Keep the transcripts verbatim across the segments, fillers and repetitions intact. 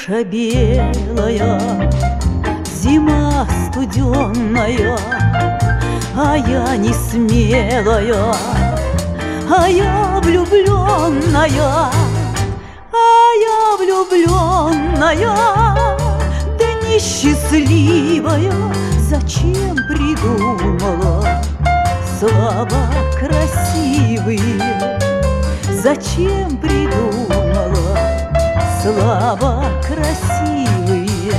Пароша белая, зима студеная, а я не смелая, а я влюбленная, а я влюбленная, да несчастливая. Зачем придумала слова красивые? Зачем придумала слова красивые?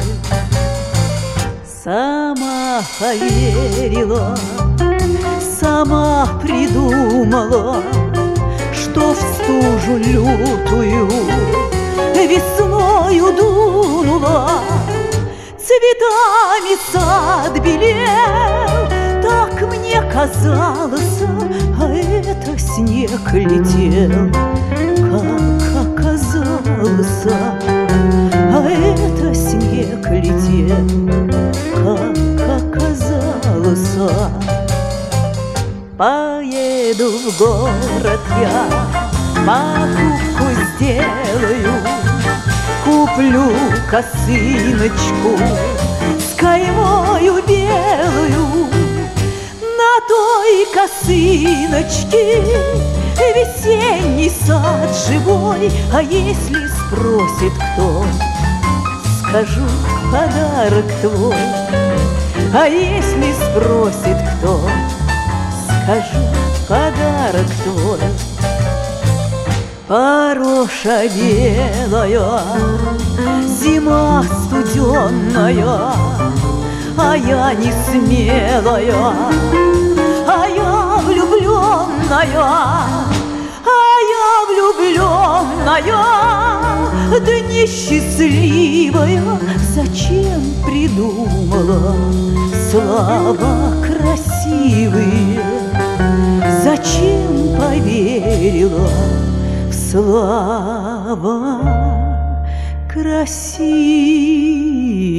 Сама поверила, сама придумала, что в стужу лютую весною дунула. Цветами сад белел, так мне казалось, а это снег летел, как оказалось, а это снег летел, как оказалось. Поеду в город я, покупку сделаю, куплю косыночку с каймою белую. На той косыночке весенний сад живой, а если спросит кто, скажу: подарок твой. А если спросит кто, скажу: подарок твой. Пароша белая, зима студеная, а я не смелая, а я влюбленная, а я влюбленная, да несчастливая. Зачем придумала слова красивые? Зачем поверила слова красивые?